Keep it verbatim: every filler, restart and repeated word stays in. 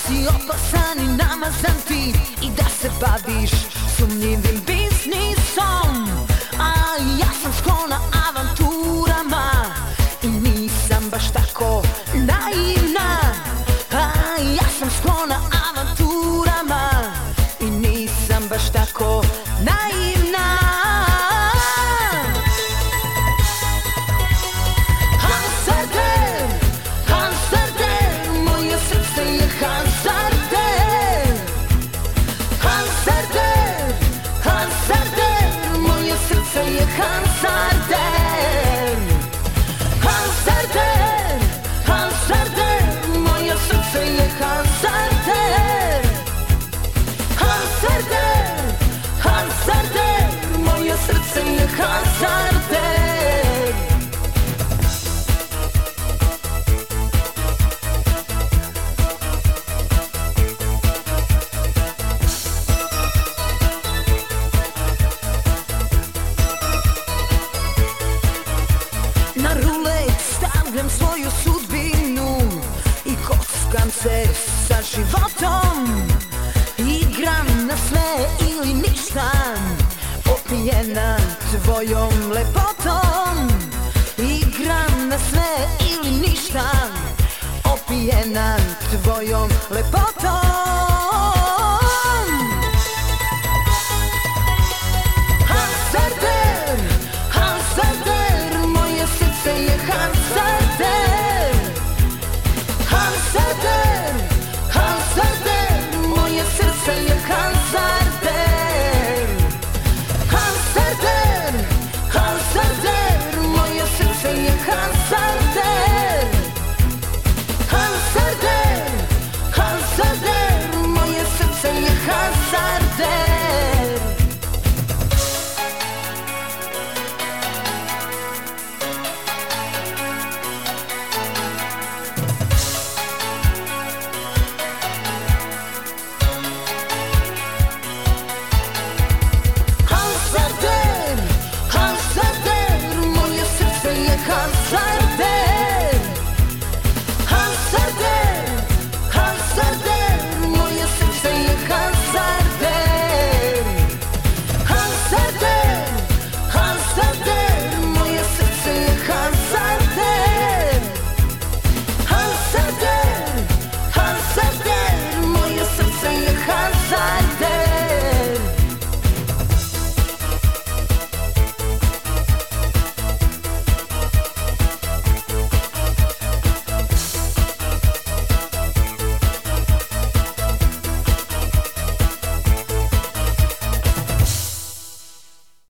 si opasan i namazan ti i da se baviš sumnjivim biznisom. A ja sam sklona avanturama i nisam baš tako naivna. A ja sam sklona avanturama i nisam baš tako naivna. Hazarder, hazarder, moje srce je hazarder. Hazarder, hazarder, moje srce je hazarder. Hazarder, hazarder, moje srce je hazarder. Hazarder, hazarder, moje srce je hazarder. Na rulet stavljam svoju sudbinu i kockam se sa životom. Igram na sve ili ništa, opijena tvojom lepotom. Igram na sve ili ništa, opijena tvojom lepotom.